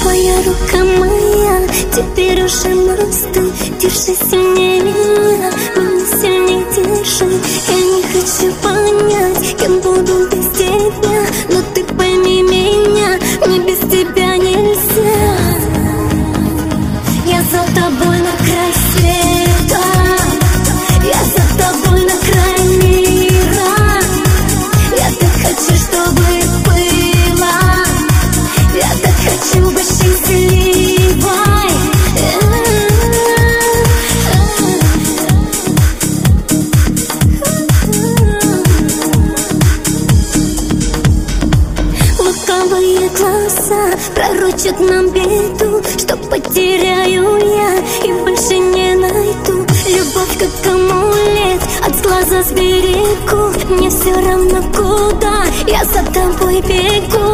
твоя рука моя, теперь уже мосты. Держи сильнее меня сильнее держи. Я не хочу понять, кем буду без тебя, но ты пойми меня, мне без тебя нельзя. Я за тобой на край света, я за тобой на край мира. Я так хочу, чтобы было, я так хочу быть счастливой. Лукавые глаза пророчат нам беду, что потеряю я и больше не найду. Любовь как амулет, от глаза сберегу. Мне все равно куда, я за тобой бегу.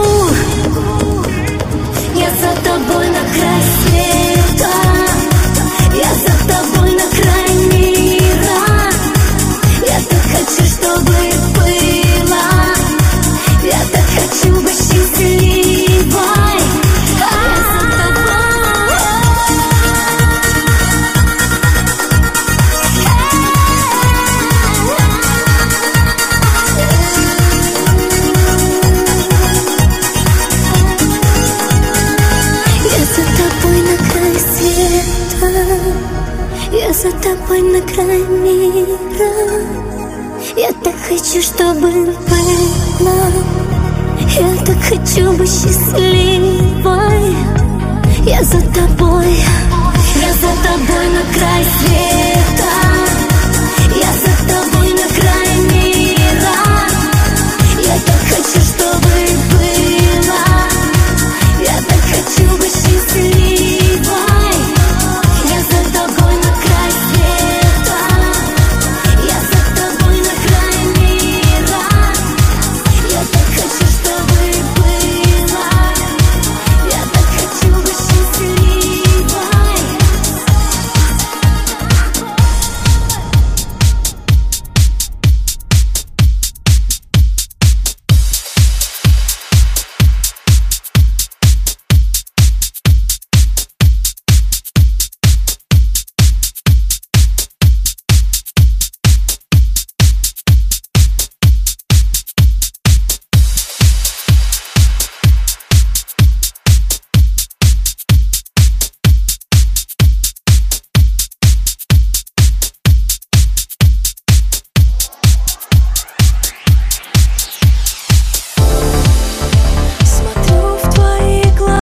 Я за тобой на край света, я за тобой на край мира. Я так хочу, чтобы было, я так хочу быть счастливой. Я за тобой на край мира. Я так хочу, чтобы было, я так хочу быть счастливой.